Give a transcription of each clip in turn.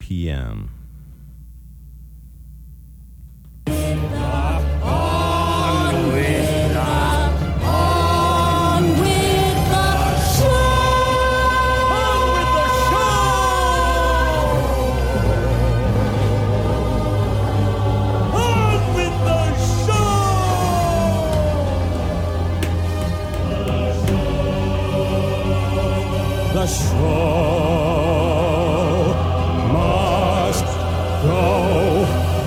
p.m. The show must go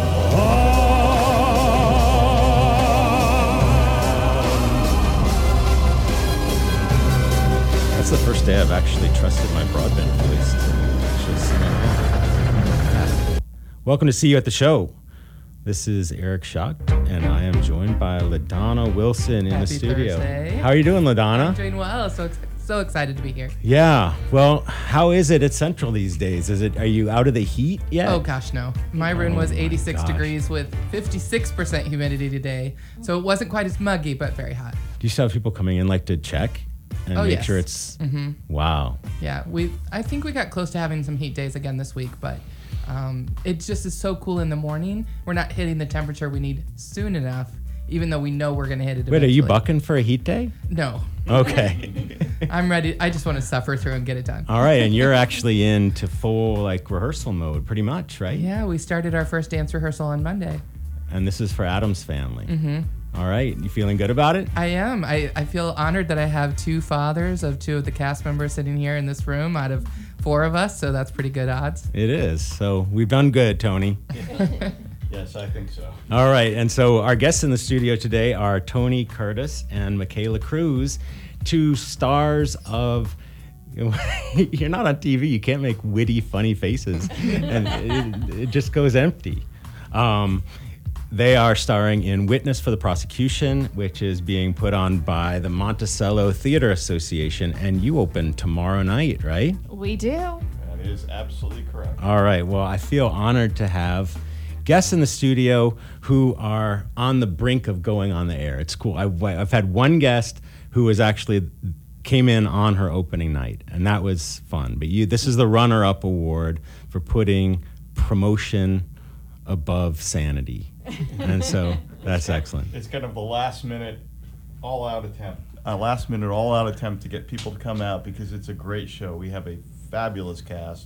on. That's the first day I've actually trusted my broadband voice to actually. Welcome to See You at the Show. This is Eric Schacht, and I am joined by LaDonna Wilson in the studio. Thursday. How are you doing, LaDonna? I'm doing well. So excited to be here. Yeah. Well, how is it at Central these days? Are you out of the heat yet? Oh gosh, no. My room was 86 degrees with 56% humidity today, so it wasn't quite as muggy, but very hot. Do you still have people coming in like to check and make yes. sure it's? Wow. Yeah, I think we got close to having some heat days again this week, but it just is so cool in the morning. We're not hitting the temperature we need soon enough, even though we know we're going to hit it eventually. Wait, are you bucking for a heat day? No. Okay. I'm ready. I just want to suffer through and get it done. All right, and you're actually into full like rehearsal mode pretty much, right? Yeah, we started our first dance rehearsal on Monday. And this is for Adam's family. Mm-hmm. All right, you feeling good about it? I am. I feel honored that I have two fathers of two of the cast members sitting here in this room out of 4 of us, so that's pretty good odds. It is. So we've done good, Tony. Yes, I think so. All right, and so our guests in the studio today are Tony Curtis and Michaela Cruz, 2 stars of. You're not on TV. You can't make witty, funny faces, and it just goes empty. They are starring in Witness for the Prosecution, which is being put on by the Monticello Theater Association, and you open tomorrow night, right? We do. That is absolutely correct. All right. Well, I feel honored to have guests in the studio who are on the brink of going on the air. It's cool. I've had one guest who was actually came in on her opening night, and that was fun. But this is the runner-up award for putting promotion above sanity. And so that's excellent. It's kind of a last-minute, all-out attempt to get people to come out because it's a great show. We have a fabulous cast.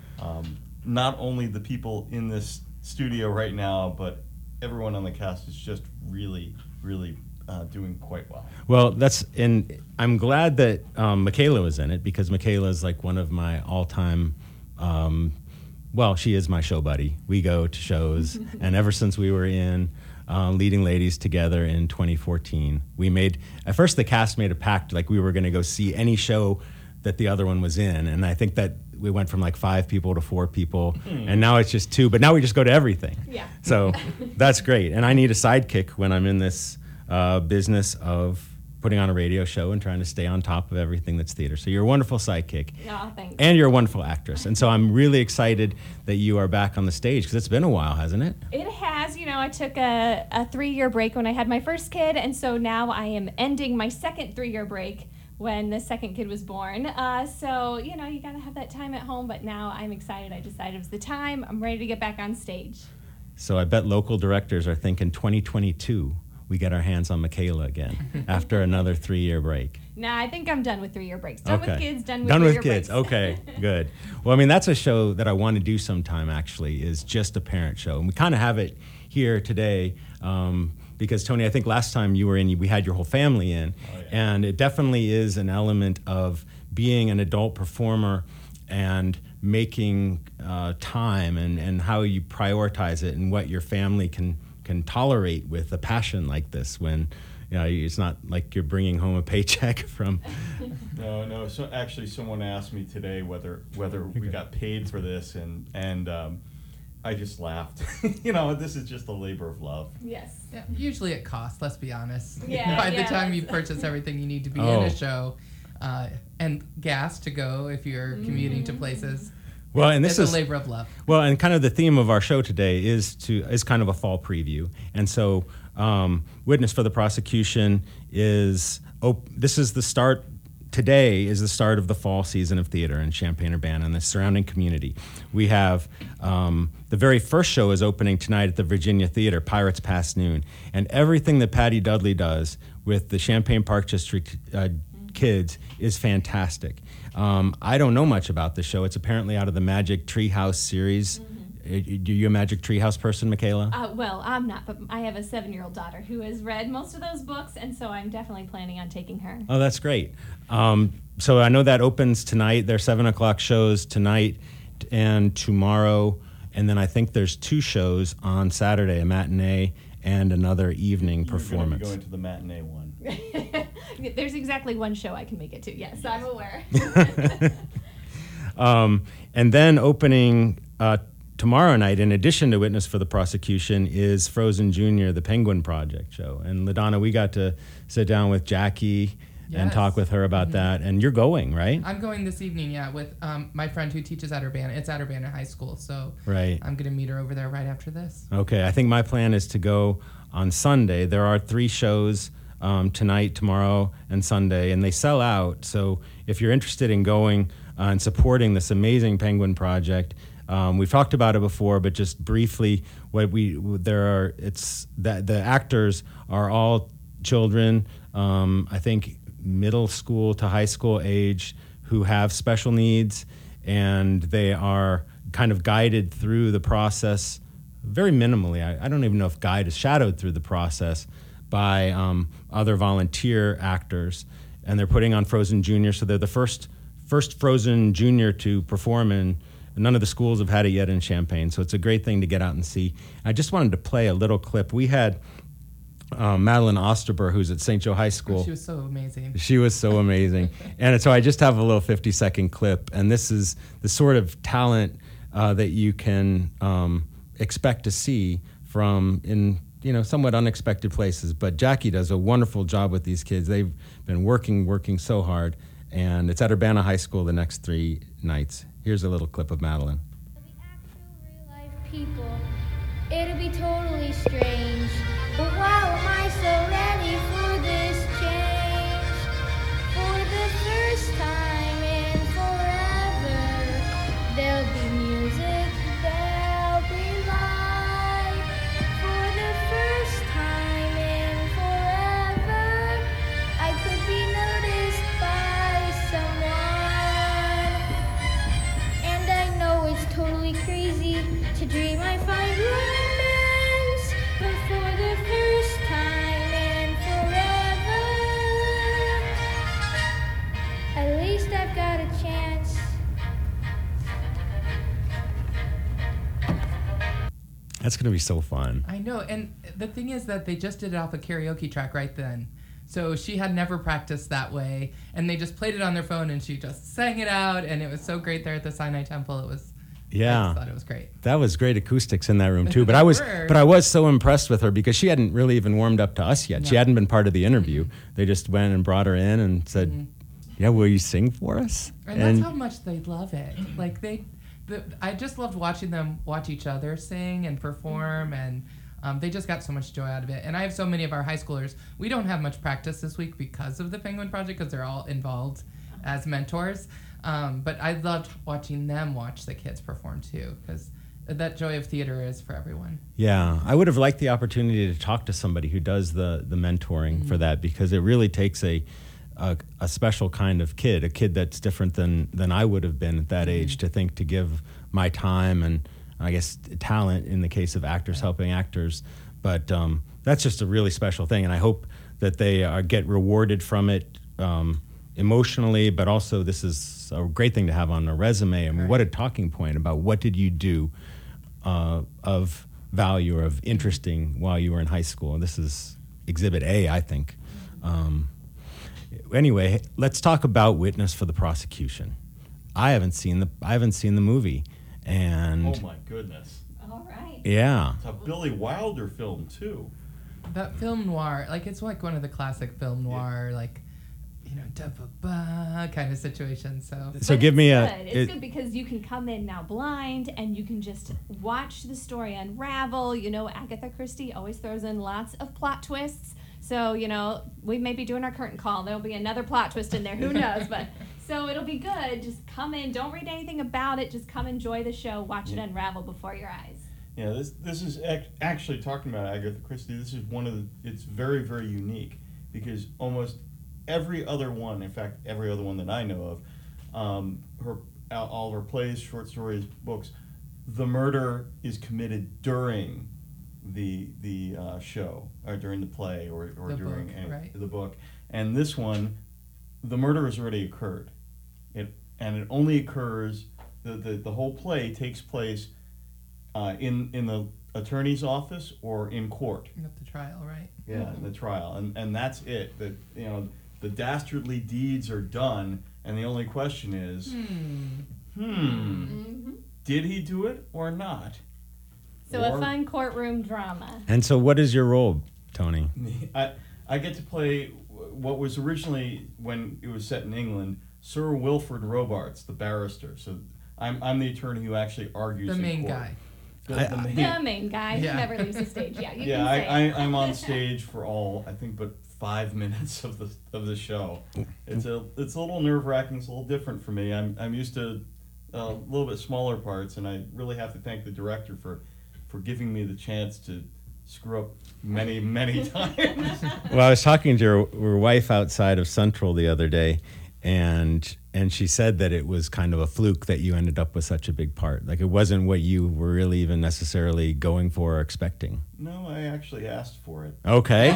Not only the people in this studio right now, but everyone on the cast is just really, really doing quite well. Well, I'm glad that Michaela was in it because Michaela is like one of my all-time. She is my show buddy. We go to shows, and ever since we were in Leading Ladies together in 2014, at first the cast made a pact like we were going to go see any show that the other one was in, and I think that we went from like 5 people to 4 people, and now it's just 2, but now we just go to everything. Yeah. So that's great, and I need a sidekick when I'm in this business of putting on a radio show and trying to stay on top of everything that's theater. So you're a wonderful sidekick. Oh, thanks. And you're a wonderful actress. And so I'm really excited that you are back on the stage because it's been a while, hasn't it? It has. I took a 3-year break when I had my first kid, and so now I am ending my second 3-year break when the second kid was born. So, you got to have that time at home, but now I'm excited. I decided it was the time. I'm ready to get back on stage. So I bet local directors are thinking 2022. We get our hands on Michaela again after another 3-year break. Nah, I think I'm done with 3-year breaks. Done with kids, done with 3-year kids. breaks. Okay, good. Well, that's a show that I want to do sometime, actually, is just a parent show. And we kind of have it here today because, Tony, I think last time you were in, we had your whole family in. Oh, yeah. And it definitely is an element of being an adult performer and making time and how you prioritize it and what your family can tolerate with a passion like this when it's not like you're bringing home a paycheck from. No. So actually, someone asked me today whether we got paid for this, and I just laughed. This is just a labor of love. Yes. Yeah, usually it costs. Let's be honest. Yeah. By the time you purchase everything you need to be in a show, and gas to go if you're commuting to places. Well, and this is a labor of love. Well, and kind of the theme of our show today is kind of a fall preview, and so Witness for the Prosecution this is the start today is the start of the fall season of theater in Champaign-Urbana and the surrounding community. We have the very first show is opening tonight at the Virginia Theater, Pirates Past Noon. And everything that Patty Dudley does with the Champaign Park District kids is fantastic. I don't know much about the show. It's apparently out of the Magic Treehouse series. Are you a Magic Treehouse person, Michaela? Well, I'm not, but I have a 7-year-old daughter who has read most of those books, and so I'm definitely planning on taking her. Oh, that's great. So I know that opens tonight. There are 7 o'clock shows tonight and tomorrow, and then I think there's 2 shows on Saturday, a matinee and another evening performance. You're going to the matinee one. There's exactly 1 show I can make it to. Yes, I'm aware. And then opening tomorrow night, in addition to Witness for the Prosecution, is Frozen Jr., the Penguin Project show. And LaDonna, we got to sit down with Jackie and talk with her about that. And you're going, right? I'm going this evening, yeah, with my friend who teaches at Urbana. It's at Urbana High School, so right. I'm going to meet her over there right after this. Okay, I think my plan is to go on Sunday. There are 3 shows tonight, tomorrow, and Sunday, and they sell out. So if you're interested in going and supporting this amazing Penguin Project, we've talked about it before, but just briefly, the actors are all children, I think middle school to high school age, who have special needs, and they are kind of guided through the process very minimally. I don't even know if guide is shadowed through the process by other volunteer actors, and they're putting on Frozen Junior, so they're the first Frozen Junior to perform in. None of the schools have had it yet in Champaign, so it's a great thing to get out and see. I just wanted to play a little clip. We had Madeline Osterber, who's at St. Joe High School. She was so amazing. She was so amazing. And so I just have a little 50-second clip, and this is the sort of talent that you can expect to see from in somewhat unexpected places. But Jackie does a wonderful job with these kids. They've been working so hard, and it's at Urbana High School the next 3 nights. Here's a little clip of Madeline. The actual real-life people, it'll be totally strange. But why am I so ready for this change? For the first time in forever, there'll be music, there'll be light. For the first time in forever, I could be noticed by someone. And I know it's totally crazy to dream I find romance, but for the first time in forever, at least I've got a chance. That's going to be so fun. I know, and the thing is that they just did it off a karaoke track right then. So she had never practiced that way, and they just played it on their phone, and she just sang it out, and it was so great there at the Sinai Temple. I just thought it was great. That was great acoustics in that room too. But I was so impressed with her because she hadn't really even warmed up to us yet. No. She hadn't been part of the interview. They just went and brought her in and said, "Yeah, will you sing for us?" And that's how much they love it. Like I just loved watching them watch each other sing and perform, and they just got so much joy out of it. And I have so many of our high schoolers. We don't have much practice this week because of the Penguin Project, because they're all involved as mentors. But I loved watching them watch the kids perform too, because that joy of theater is for everyone. Yeah, I would have liked the opportunity to talk to somebody who does the mentoring for that, because it really takes a special kind of kid, a kid that's different than I would have been at that age, to give my time and I guess talent in the case of actors helping actors. But that's just a really special thing, and I hope that they get rewarded from it emotionally, but also this is a great thing to have on a resume. I mean, what a talking point about what did you do of value or of interesting while you were in high school. This is Exhibit A, I think. Anyway, let's talk about Witness for the Prosecution. I haven't seen the movie, and oh my goodness! All right. Yeah, it's a Billy Wilder film too. That film noir, it's like one of the classic film noir, da-ba-ba kind of situation. So give me It's good because you can come in now blind and you can just watch the story unravel. Agatha Christie always throws in lots of plot twists. So, we may be doing our curtain call. There'll be another plot twist in there. Who knows? But so it'll be good. Just come in. Don't read anything about it. Just come enjoy the show. Watch it unravel before your eyes. Yeah, this is actually talking about Agatha Christie. This is it's very, very unique because almost every other one, in fact, every other one that I know of, all of her plays, short stories, books, the murder is committed during the show or during the play or The during book, right. the book. And this one, the murder has already occurred. It only occurs, the whole play takes place in the attorney's office or in court. At the trial, right? Yeah, the trial, and that's it. That the dastardly deeds are done, and the only question is, did he do it or not? So a fun courtroom drama. And so, what is your role, Tony? I get to play what was originally, when it was set in England, Sir Wilfrid Robarts, the barrister. So I'm the attorney who actually argues The in main court. guy. The main guy Yeah. who never leaves the stage. Yeah, you Yeah, can say it. I'm on stage for all, I think, but 5 minutes of the show. It's a little nerve-wracking. It's a little different for me. I'm used to a little bit smaller parts, and I really have to thank the director for giving me the chance to screw up many, many times. Well, I was talking to your wife outside of Central the other day, and she said that it was kind of a fluke that you ended up with such a big part. Like, it wasn't what you were really even necessarily going for or expecting. No, I actually asked for it. Okay.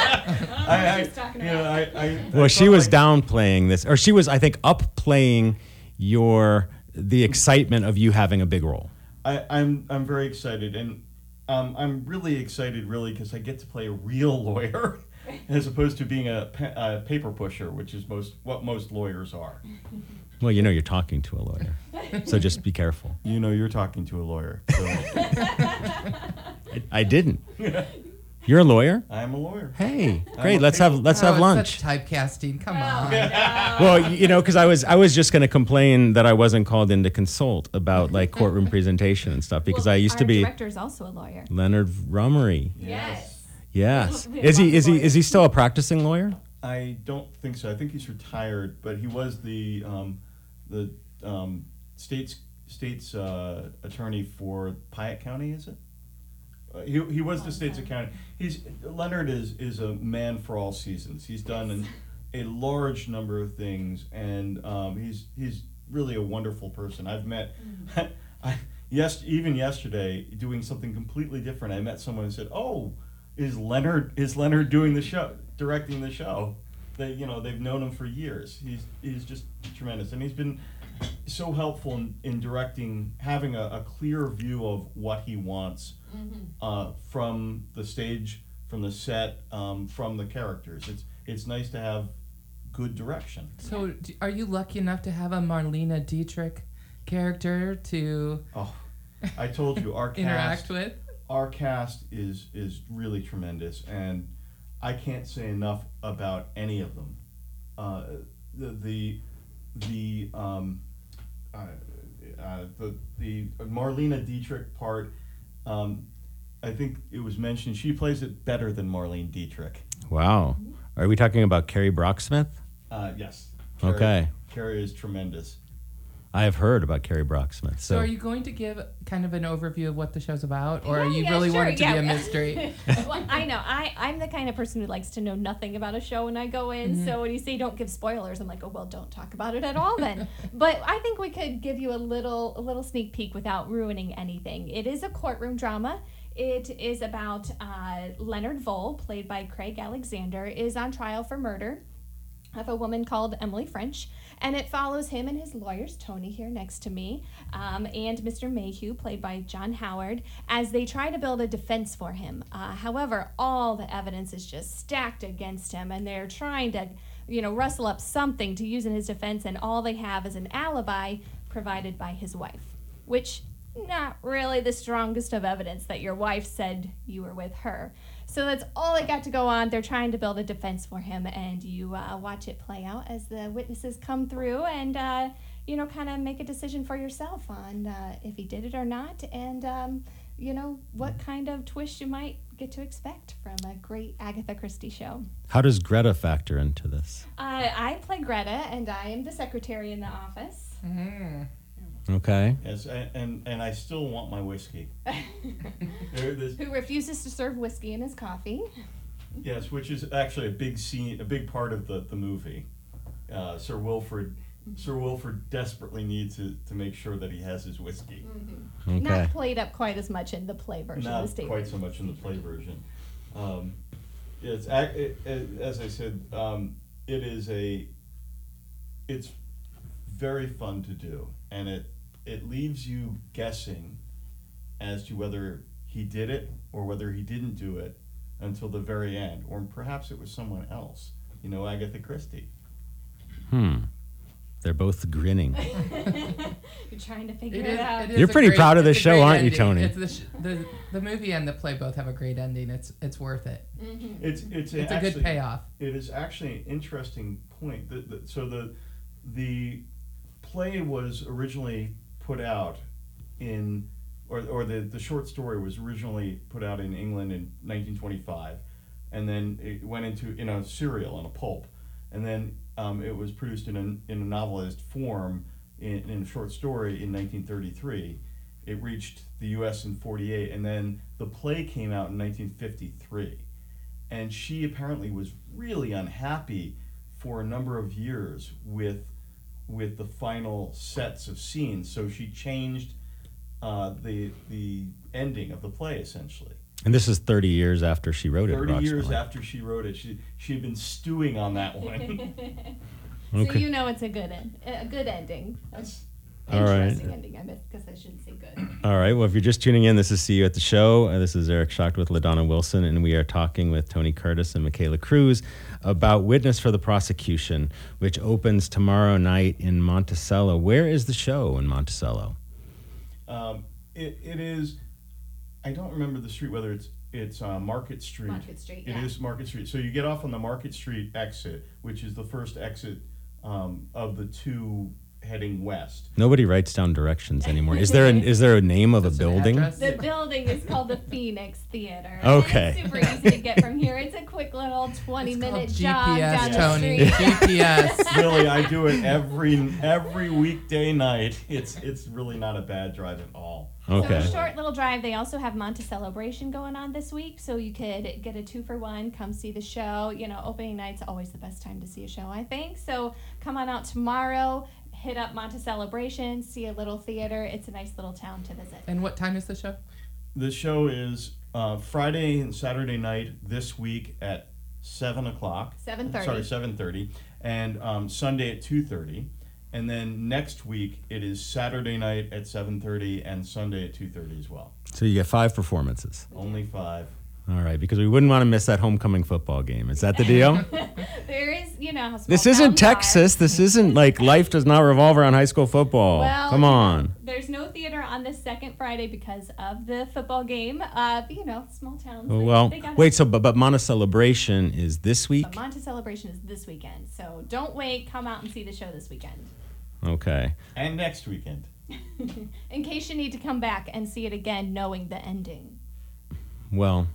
Well, she was downplaying this, or she was, I think, upplaying the excitement of you having a big role. I'm very excited, and I'm really excited, because I get to play a real lawyer, as opposed to being a paper pusher, which is what most lawyers are. Well, you're talking to a lawyer, so just be careful. You're talking to a lawyer. So. I didn't. You're a lawyer? I am a lawyer. Hey, I'm great. a Let's have It's lunch. such typecasting. Come on. Well, because I was just going to complain that I wasn't called in to consult about like courtroom presentation and stuff because I used to be. Our director is also a lawyer. Leonard Rummery. Yes. Yes. We have Is lots of he lawyers. still a practicing lawyer? I don't think so. I think he's retired, but he was the state's attorney for Piatt County. Is it? He was the state's attorney. Leonard is a man for all seasons. He's done a large number of things, and he's really a wonderful person. I've met. Even yesterday, doing something completely different, I met someone who said, "Oh, is Leonard doing the show, directing the show?" They've known him for years. He's just tremendous, and he's been so helpful in directing, having a clear view of what he wants from the stage, from the set, from the characters. It's nice to have good direction. So, are you lucky enough to have a Marlena Dietrich character to Oh, I told you, our interact cast. with? Our cast is really tremendous, and I can't say enough about any of them. The Marlena Dietrich part, I think it was mentioned, she plays it better than Marlene Dietrich. Wow. Are we talking about Carrie Brocksmith? Yes. Okay. Carrie is tremendous. I have heard about Carrie Brocksmith. So, So, are you going to give kind of an overview of what the show's about, or are you Yeah, really sure, want it to be yeah. a mystery? Well, I know. I'm the kind of person who likes to know nothing about a show when I go in. So when you say don't give spoilers, I'm like, oh well, don't talk about it at all then. But I think we could give you a little sneak peek without ruining anything. It is a courtroom drama. It is about Leonard Vole, played by Craig Alexander, is on trial for murder of a woman called Emily French, and it follows him and his lawyers, Tony here next to me, and Mr. Mayhew, played by John Howard, as they try to build a defense for him. However, all the evidence is just stacked against him, and they're trying to, rustle up something to use in his defense, and all they have is an alibi provided by his wife, which not really the strongest of evidence that your wife said you were with her. So that's all they got to go on. They're trying to build a defense for him, and you watch it play out as the witnesses come through and, kind of make a decision for yourself on if he did it or not, and, what kind of twist you might get to expect from a great Agatha Christie show. How does Greta factor into this? I play Greta, and I am the secretary in the office. Okay. Yes, and I still want my whiskey. Who refuses to serve whiskey in his coffee. Yes, which is actually a big part of the movie. Sir Wilfrid desperately needs to make sure that he has his whiskey. Okay. Not played up quite as much in the play version of Not the stage. quite so much in the play version. As I said, it's very fun to do, and it leaves you guessing as to whether he did it or whether he didn't do it until the very end, or perhaps it was someone else. Agatha Christie. They're both grinning. You're trying to figure it out. You're pretty proud of this show, aren't you, Tony? It's the movie and the play both have a great ending. It's worth it. It's a good payoff. It is actually an interesting point. So the play was originally put out or the short story was originally put out in England in 1925, and then it went in a serial, in a pulp, and then it was produced in a novelized form in a short story in 1933. It reached the U.S. in 48, and then the play came out in 1953. And she apparently was really unhappy for a number of years with the final sets of scenes, so she changed the ending of the play, essentially. And this is 30 years after she wrote it. 30 years after she wrote it. She had been stewing on that one. So Okay. it's a good ending. That's All right. Interesting ending, I guess I shouldn't say good. All right. Well, if you're just tuning in, this is See You at the Show. This is Eric Schacht with LaDonna Wilson, and we are talking with Tony Curtis and Michaela Cruz about Witness for the Prosecution, which opens tomorrow night in Monticello. Where is the show in Monticello? It is. I don't remember the street, whether it's Market Street. Market Street, It yeah. is Market Street. So you get off on the Market Street exit, which is the first exit of the two heading west. Nobody writes down directions anymore. Is there a name of a Is there an building? address? The building is called the Phoenix Theater. Okay. And it's super easy to get from here. It's a quick little 20-minute It's jog called down GPS, the Tony. street. GPS. Really, I do it every weekday night. It's really not a bad drive at all. Okay. So a short little drive. They also have Monticelebration going on this week, so you could get a 2-for-1. Come see the show. Opening night's always the best time to see a show, I think. So come on out tomorrow. Hit up Monticelebration. See a little theater. It's a nice little town to visit. And what time is the show? The show is Friday and Saturday night this week at 7 o'clock. 7:30. Sorry, 7:30, and Sunday at 2:30. And then next week it is Saturday night at 7:30 and Sunday at 2:30 as well. So you get 5 performances. Only 5. All right, because we wouldn't want to miss that homecoming football game. Is that the deal? There is, how small This isn't towns are. Texas. This isn't like life does not revolve around high school football. Well, Come on. There's no theater on this second Friday because of the football game. But, small towns. Well, they got wait. it. So, but Monticelebration is this week. But Monticelebration is this weekend, so don't wait. Come out and see the show this weekend. Okay. And next weekend. In case you need to come back and see it again, knowing the ending. Well,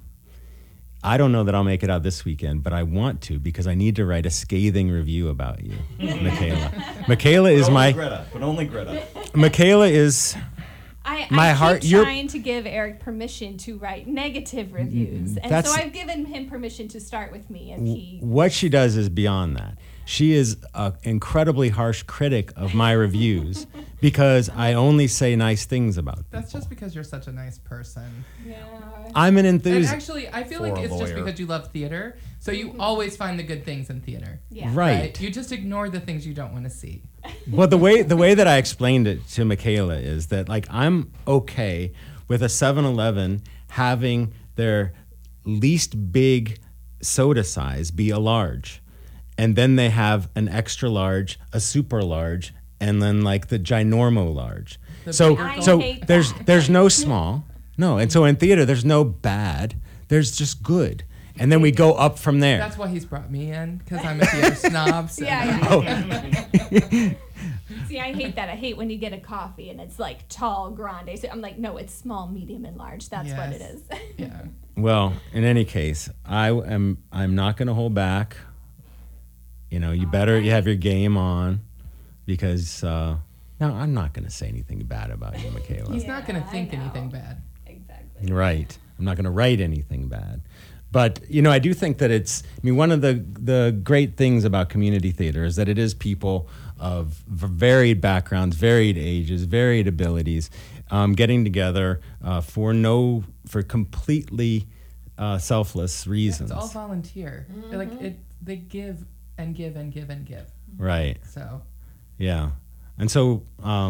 I don't know that I'll make it out this weekend, but I want to because I need to write a scathing review about you, Michaela. Michaela is But only Greta. Michaela is. My I heart- keep you're- trying to give Eric permission to write negative reviews, and That's- so I've given him permission to start with me, and he. What she does is beyond that. She is an incredibly harsh critic of my reviews because I only say nice things about them. That's just because you're such a nice person. Yeah. I'm an And enthusiast. actually, I feel For like a it's just lawyer. because you love theater, so you always find the good things in theater. Yeah. Right. You just ignore the things you don't want to see. Well, the way that I explained it to Michaela is that I'm okay with a 7-Eleven having their least big soda size be a large. And then they have an extra large, a super large, and then the ginormo large. The So bigger I hate that. there's no small. No. And so in theater there's no bad. There's just good. And then we go up from there. That's why he's brought me in, because I'm a theater snob. So. Yeah. Oh. See, I hate that. I hate when you get a coffee and it's like tall, grande. So I'm like, no, it's small, medium, and large. That's what it Yes. is. Yeah. Well, in any case, I'm not going to hold back. You know, you have your game on, because no, I'm not going to say anything bad about you, Michaela. He's not going Yeah, to I think know. anything bad. Exactly. Right. I'm not going to write anything bad. But, you know, I do think that one of the great things about community theater is that it is people of varied backgrounds, varied ages, varied abilities, getting together for completely selfless reasons. It's all volunteer. They give and give and give and give. Right. So Yeah. And so,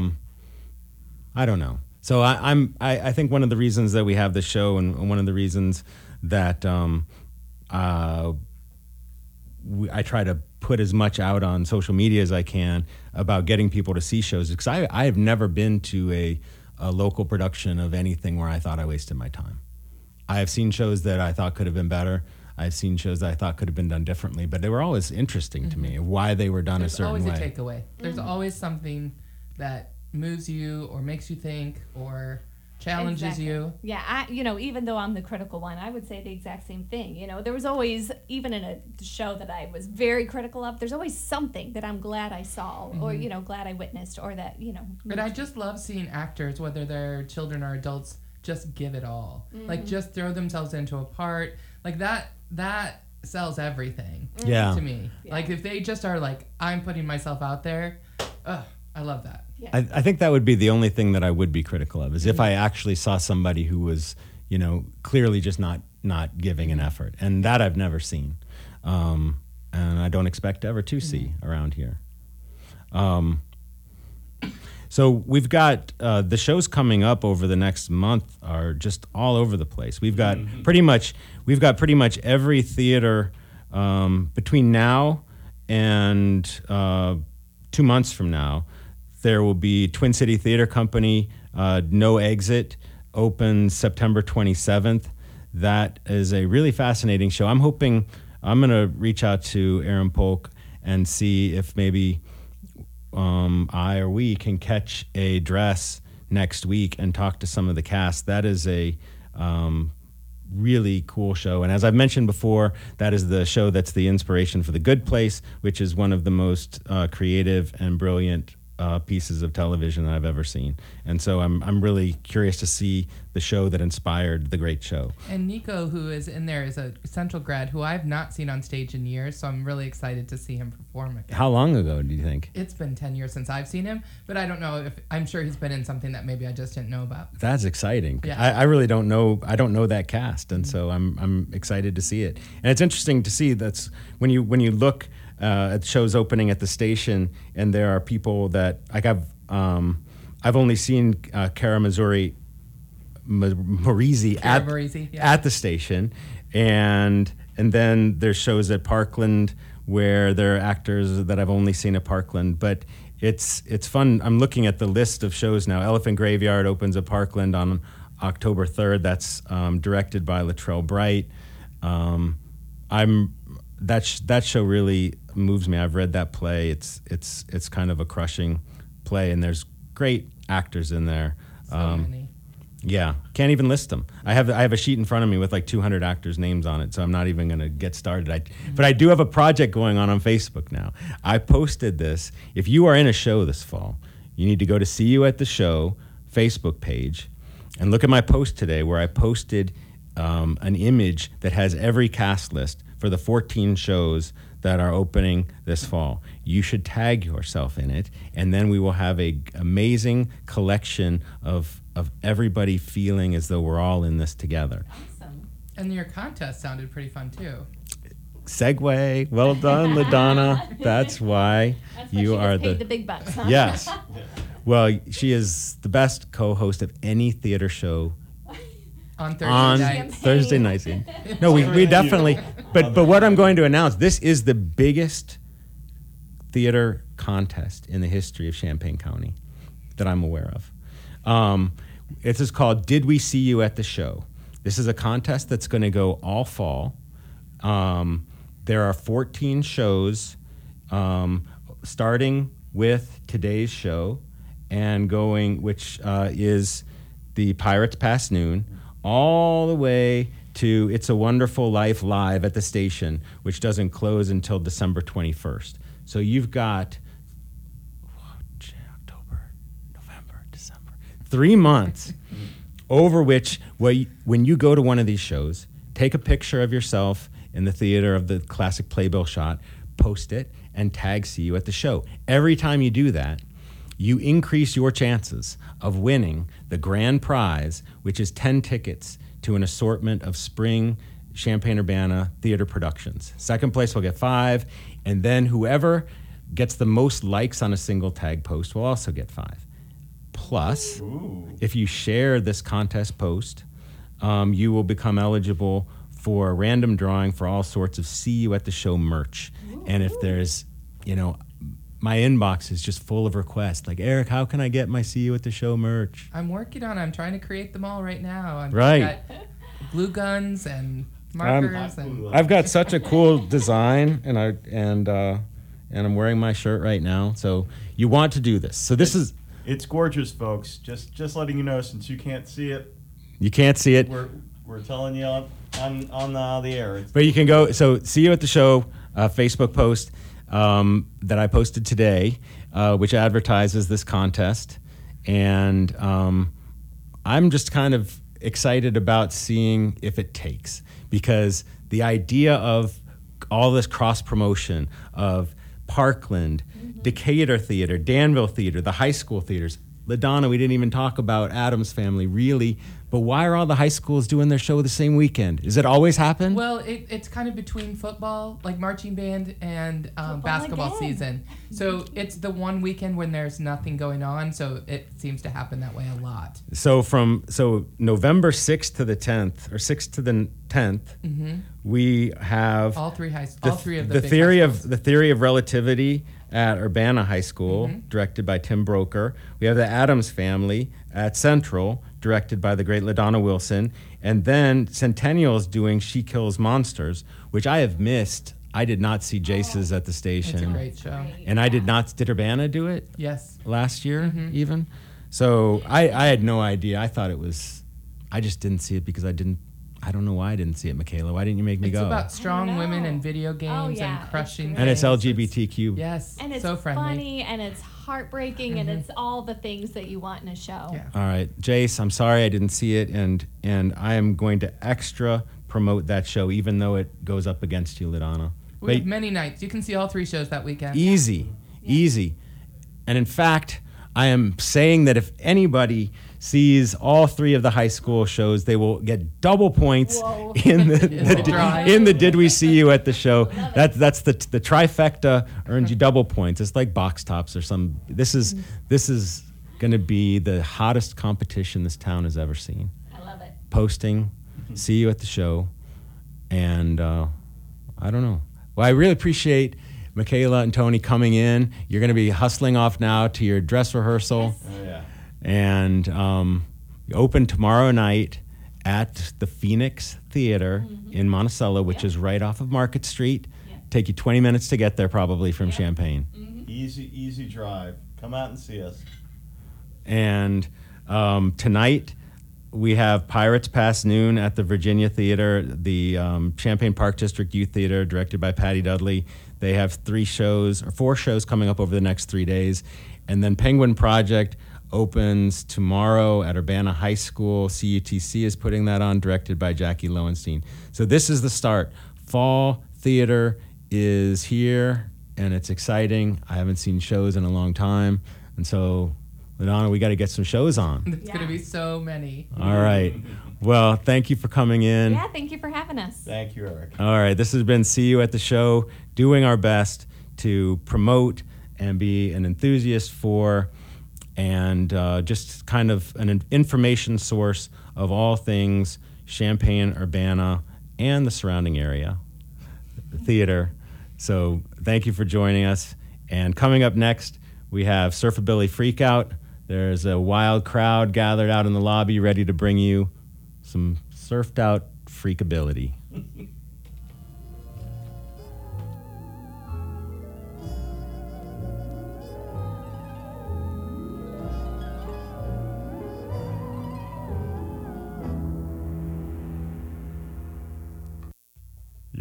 I don't know. So I think one of the reasons that we have this show, and one of the reasons that I try to put as much out on social media as I can about getting people to see shows, because I have never been to a local production of anything where I thought I wasted my time. I have seen shows that I thought could have been better. I've seen shows that I thought could have been done differently, but they were always interesting to me, why they were done there's a certain always way. a takeaway. There's always something that moves you or makes you think or challenges Exactly. you. Yeah, even though I'm the critical one, I would say the exact same thing. You know, there was always, even in a show that I was very critical of, there's always something that I'm glad I saw, or, glad I witnessed, or that, But I just love seeing actors, whether they're children or adults, just give it all. Like, just throw themselves into a part. Like, that sells everything Yeah. to me. Yeah. Like, if they just are like, I'm putting myself out there, I love that. I think that would be the only thing that I would be critical of, is if I actually saw somebody who was, clearly just not giving an effort. And that I've never seen. And I don't expect ever to see around here. So we've got the shows coming up over the next month are just all over the place. We've got pretty much every theater between now and 2 months from now. There will be Twin City Theater Company, No Exit, opens September 27th. That is a really fascinating show. I'm going to reach out to Aaron Polk and see if maybe I or we can catch a dress next week and talk to some of the cast. That is a really cool show. And as I've mentioned before, that is the show that's the inspiration for The Good Place, which is one of the most creative and brilliant pieces of television that I've ever seen. And so I'm really curious to see the show that inspired The Great Show. And Nico, who is in there, is a Central grad who I've not seen on stage in years, so I'm really excited to see him perform again. How long ago do you think? It's been 10 years since I've seen him, but I don't know I'm sure he's been in something that maybe I just didn't know about. That's exciting. Yeah. I really don't know. I don't know that cast, and so I'm excited to see it. And it's interesting to see that's when you look at shows opening at the station, and there are people that like I've only seen Cara Maurizi Cara Maurizi, yeah. at the station, and then there's shows at Parkland where there are actors that I've only seen at Parkland, but it's fun. I'm looking at the list of shows now. Elephant Graveyard opens at Parkland on October 3rd. That's directed by Latrell Bright. That show really moves me. I've read that play. It's kind of a crushing play, and there's great actors in there. So many. Yeah, can't even list them. I have a sheet in front of me with like 200 actors' names on it, so I'm not even going to get started. But I do have a project going on Facebook now. I posted this. If you are in a show this fall, you need to go to See You at the Show Facebook page and look at my post today, where I posted an image that has every cast list for the 14 shows that are opening this fall. You should tag yourself in it, and then we will have an amazing collection of everybody feeling as though we're all in this together. Awesome. And your contest sounded pretty fun too. Segue, well done, LaDonna. That's why That's why you she are gets paid the big bucks, huh? Yes. Well, she is the best co-host of any theater show On Thursday on night. Thursday nights. No, we definitely. But what I'm going to announce, this is the biggest theater contest in the history of Champaign County that I'm aware of. It is called Did We See You at the Show? This is a contest that's going to go all fall. There are 14 shows starting with today's show and going, which is the Pirates Past Noon, all the way to It's a Wonderful Life live at the station, which doesn't close until December 21st. So you've got October, November, December, 3 months over which when you go to one of these shows, take a picture of yourself in the theater of the classic playbill shot, post it, and tag See You at the Show. Every time you do that, you increase your chances of winning the grand prize, which is 10 tickets to an assortment of spring Champaign-Urbana theater productions. Second place will get 5, and then whoever gets the most likes on a single tag post will also get 5. Plus, if you share this contest post, you will become eligible for a random drawing for all sorts of See You at the Show merch. And if there's, my inbox is just full of requests. Like, Eric, how can I get my See You at the Show merch? I'm working on it. I'm trying to create them all right now. I've Right. got glue guns and markers and I've got such a cool design, and I'm wearing my shirt right now. So you want to do this. So this is... It's gorgeous, folks. Just letting you know, since you can't see it, You can't see it. we're telling you on the air. But you can go, so See You at the Show Facebook post that I posted today, which advertises this contest. And I'm just kind of excited about seeing if it takes, because the idea of all this cross promotion of Parkland, Decatur Theater, Danville Theater, the high school theaters. LaDonna, we didn't even talk about Adam's Family, really. But why are all the high schools doing their show the same weekend? Does it always happen? Well, it's kind of between football, like marching band, and basketball again. season. So it's the one weekend when there's nothing going on. So it seems to happen that way a lot. So November 6th to the 10th, or 6th to the 10th, we have All three of the the big theory high of schools. the theory of relativity at Urbana High School, directed by Tim Broker. We have the Adams Family at Central, directed by the great LaDonna Wilson, and then Centennial's doing She Kills Monsters, which I have missed. I did not see Jace's at the station. It's a great show. And I did not. Did Urbana do it Yes. last year even? So I had no idea. I thought it was. I just didn't see it because I don't know why I didn't see it, Michaela. Why didn't you make me It's go? about strong women and video games yeah, and it's crushing. great. And it's things. LGBTQ. Yes. And it's so friendly. funny, and it's heartbreaking, and it's all the things that you want in a show. Yeah. All right, Jace, I'm sorry I didn't see it, and I am going to extra promote that show, even though it goes up against you, LaDonna. We have many nights. You can see all 3 shows that weekend. Easy. And in fact, I am saying that if anybody sees all 3 of the high school shows, they will get double points Whoa. in Drive. in the Did We See You at the Show. That's the trifecta earns you double points. It's like box tops or some. This is going to be the hottest competition this town has ever seen. I love it. Posting, See You at the Show, and I don't know. Well, I really appreciate Michaela and Tony coming in. You're going to be hustling off now to your dress rehearsal. Yes. Oh, yeah. And you open tomorrow night at the Phoenix Theater in Monticello, which is right off of Market Street. Yeah. Take you 20 minutes to get there probably from Champaign. Easy drive. Come out and see us. And tonight we have Pirates Past Noon at the Virginia Theater, the Champaign Park District Youth Theater, directed by Patty Dudley. They have 4 shows coming up over the next 3 days. And then Penguin Project opens tomorrow at Urbana High School. CUTC is putting that on, directed by Jackie Lowenstein. So this is the start. Fall theater is here, and it's exciting. I haven't seen shows in a long time. And so, LaDonna, we got to get some shows on. It's going to be so many. All right. Well, thank you for coming in. Yeah, thank you for having us. Thank you, Eric. All right. This has been See You at the Show, doing our best to promote and be an enthusiast for and just kind of an information source of all things Champaign-Urbana and the surrounding area, the theater. So thank you for joining us. And coming up next, we have Surfabilly Freakout. There's a wild crowd gathered out in the lobby ready to bring you some surfed out freakability.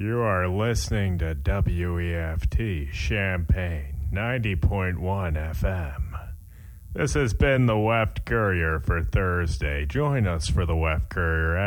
You are listening to WEFT Champaign 90.1 FM. This has been the Weft Courier for Thursday. Join us for the Weft Courier